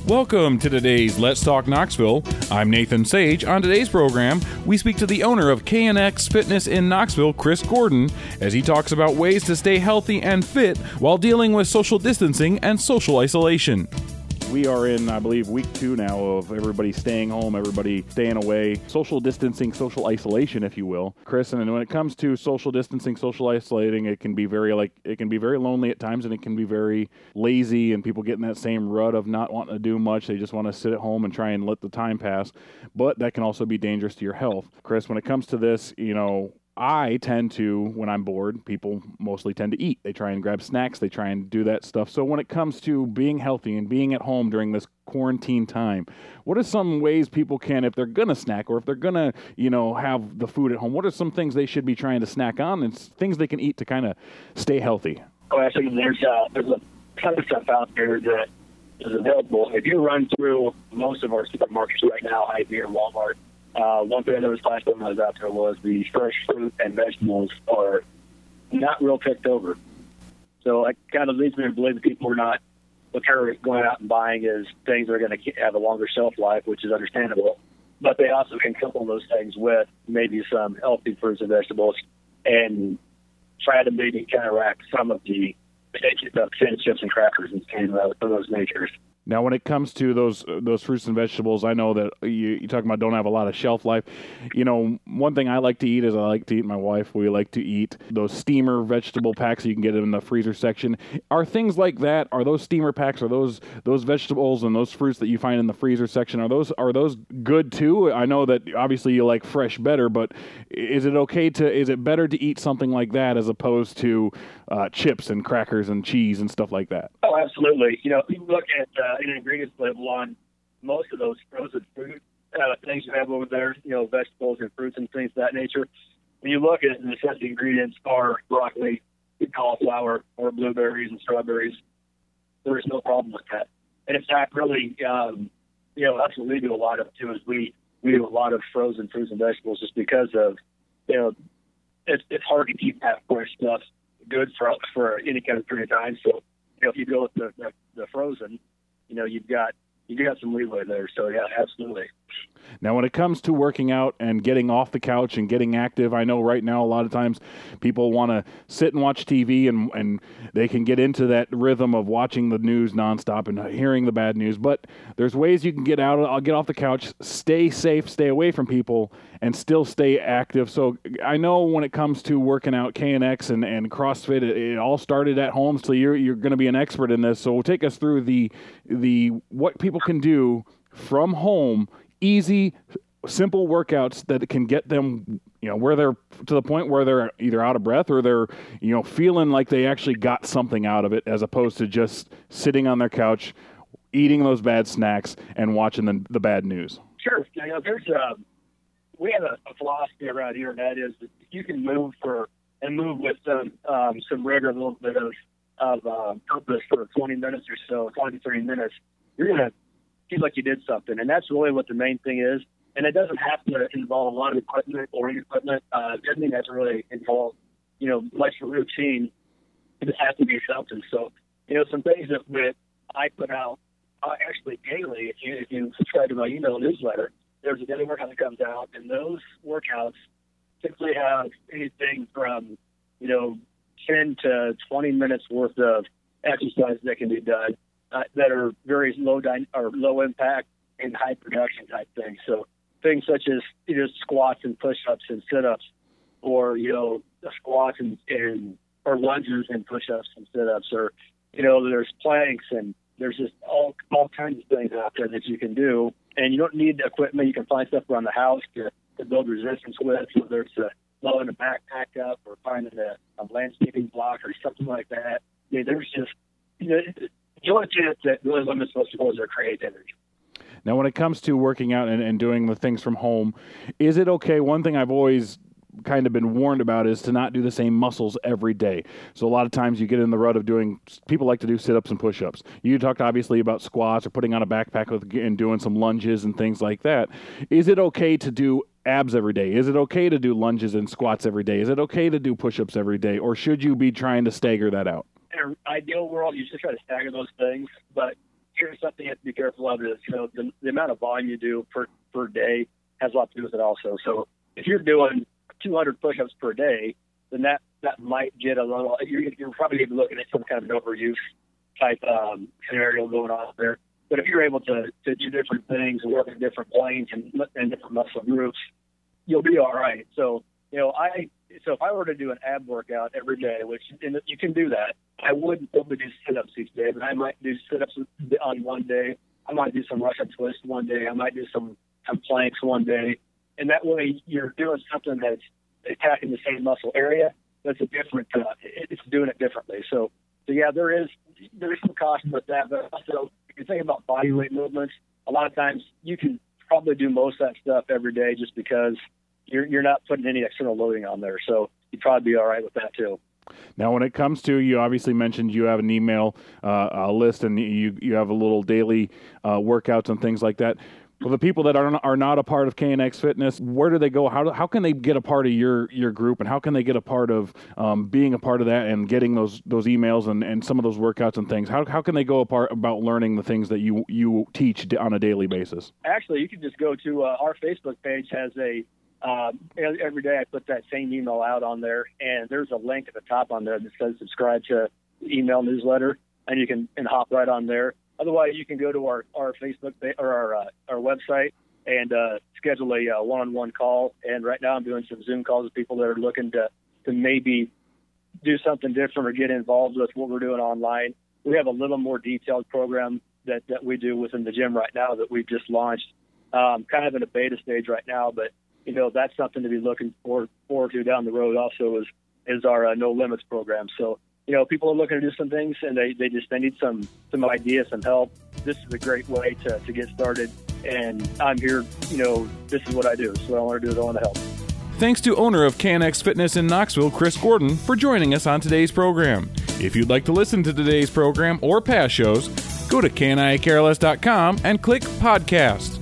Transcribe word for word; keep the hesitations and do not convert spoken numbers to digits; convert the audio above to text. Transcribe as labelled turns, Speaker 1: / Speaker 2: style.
Speaker 1: Welcome to today's Let's Talk Knoxville. I'm Nathan Sage. On today's program, we speak to the owner of K N X Fitness in Knoxville, Chris Gordon, as he talks about ways to stay healthy and fit while dealing with social distancing and social isolation. We are in, I believe, week two now of everybody staying home, everybody staying away, social distancing, social isolation, if you will. Chris, and when it comes to social distancing, social isolating, it can be very like it can be very lonely at times, and it can be very lazy, and people get in that same rut of not wanting to do much. They just want to sit at home and try and let the time pass. But that can also be dangerous to your health. Chris, when it comes to this, you know, I tend to, when I'm bored, people mostly tend to eat. They try and grab snacks. They try and do that stuff. So when it comes to being healthy and being at home during this quarantine time, what are some ways people can, if they're going to snack or if they're going to, you know, have the food at home, what are some things they should be trying to snack on and things they can eat to kind of stay healthy?
Speaker 2: Oh, actually, there's, uh, there's a ton of stuff out there that is available. If you run through most of our supermarkets right now, Hy-Vee or Walmart, Uh, one thing that was last time I was out there was the fresh fruit and vegetables are not real picked over. So it kind of leads me to believe that people are not, what they're going out and buying is things that are going to have a longer shelf life, which is understandable. But they also can couple those things with maybe some healthy fruits and vegetables and try to maybe counteract some of the potato chips and crackers and things of those natures.
Speaker 1: Now, when it comes to those those fruits and vegetables, I know that you, you're talking about don't have a lot of shelf life. You know, one thing I like to eat is I like to eat, my wife, we like to eat those steamer vegetable packs you can get in the freezer section. Are things like that, are those steamer packs, are those those vegetables and those fruits that you find in the freezer section, are those are those good too? I know that obviously you like fresh better, but is it okay to, is it better to eat something like that as opposed to uh, chips and crackers and cheese and stuff like that?
Speaker 2: Oh, absolutely. You know, you look at uh, an ingredients label on most of those frozen fruit uh, things you have over there, you know, vegetables and fruits and things of that nature. When you look at it, the essential ingredients are broccoli, cauliflower, or blueberries and strawberries. There is no problem with that. And in fact, really, um, you know, that's what we do a lot of too. Is we we do a lot of frozen fruits and vegetables just because of, you know, it's it's hard to keep that fresh stuff good for for any kind of period of time. So, you know, if you go with the, the, the frozen, you know, you've got you've got some leeway there. So, yeah, absolutely.
Speaker 1: Now, when it comes to working out and getting off the couch and getting active, I know right now a lot of times people want to sit and watch T V and, and they can get into that rhythm of watching the news nonstop and hearing the bad news. But there's ways you can get out, I'll get off the couch, stay safe, stay away from people, and still stay active. So I know when it comes to working out, K N X and, and CrossFit, it, it all started at home. So you're you're going to be an expert in this. So take us through the the what people can do from home, easy, simple workouts that can get them, you know, where they're to the point where they're either out of breath or they're, you know, feeling like they actually got something out of it, as opposed to just sitting on their couch, eating those bad snacks and watching the, the bad news.
Speaker 2: Sure. You know, there's a, we have a, a philosophy around here, and that is that you can move for and move with some um, some rigor, a little bit of of uh, purpose for twenty minutes or so, twenty to thirty minutes. You're gonna feel like you did something, and that's really what the main thing is. And it doesn't have to involve a lot of equipment or equipment. Uh, it doesn't have to really involve, you know, much routine. It has to be something. So, you know, some things that, that I put out uh, actually daily. If you if you subscribe to my email newsletter, there's a daily workout that comes out, and those workouts typically have anything from, you know, ten to twenty minutes worth of exercise that can be done uh, that are very low dy- or low impact and high production type things. So things such as, you know, squats and push-ups and sit-ups, or, you know, squats and, and or lunges and push-ups and sit-ups, or, you know, there's planks, and there's just all all kinds of things out there that you can do. And you don't need equipment. You can find stuff around the house to, to build resistance with, whether it's a loading a backpack up or finding a, a landscaping block or something like that. Yeah, there's just, you know, the only thing that really limits most people is their creativity.
Speaker 1: Now, when it comes to working out and, and doing the things from home, is it okay? One thing I've always kind of been warned about is to not do the same muscles every day. So a lot of times you get in the rut of doing, people like to do sit-ups and push-ups. You talked obviously about squats or putting on a backpack with, and doing some lunges and things like that. Is it okay to do abs every day? Is it okay to do lunges and squats every day? Is it okay to do push-ups every day? Or should you be trying to stagger that out?
Speaker 2: In an ideal world, you should try to stagger those things, but here's something you have to be careful of is, you know, the, the amount of volume you do per, per day has a lot to do with it also. So if you're doing two hundred push-ups per day, then that, that might get a little, you're, you're probably even looking at some kind of an overuse type um, scenario going on there. But if you're able to, to do different things and work in different planes and, and different muscle groups, you'll be all right. So, you know, I, so if I were to do an ab workout every day, which and you can do that, I wouldn't only do sit-ups each day, but I might do sit-ups on one day. I might do some Russian twists one day. I might do some, some planks one day. And that way you're doing something that's attacking the same muscle area. That's a different, uh, it's doing it differently. So, so yeah, there is, there is some caution with that, but also if you think about body weight movements, a lot of times you can probably do most of that stuff every day just because you're, you're not putting any external loading on there. So you'd probably be all right with that too.
Speaker 1: Now, when it comes to, you obviously mentioned you have an email uh, a list and you you have a little daily uh, workouts and things like that. For the people that are not, are not a part of K N X Fitness, where do they go? How do, how can they get a part of your, your group, and how can they get a part of um, being a part of that and getting those those emails and, and some of those workouts and things? How how can they go apart about learning the things that you you teach on a daily basis?
Speaker 2: Actually, you can just go to uh, our Facebook page. Has a uh, every day I put that same email out on there, and there's a link at the top on there that says subscribe to the email newsletter, and you can and hop right on there. Otherwise, you can go to our, our Facebook page, or our uh, our website and uh, schedule a uh, one-on-one call. And right now I'm doing some Zoom calls with people that are looking to, to maybe do something different or get involved with what we're doing online. We have a little more detailed program that, that we do within the gym right now that we've just launched, um, kind of in a beta stage right now. But, you know, that's something to be looking forward, forward to down the road also is, is our uh, No Limits program. So, you know, people are looking to do some things, and they, they just they need some some ideas, some help. This is a great way to, to get started, and I'm here, you know, this is what I do. So what I want to do is I want to help.
Speaker 1: Thanks to owner of K N X Fitness in Knoxville, Chris Gordon, for joining us on today's program. If you'd like to listen to today's program or past shows, go to K N I Careless dot com and click Podcast.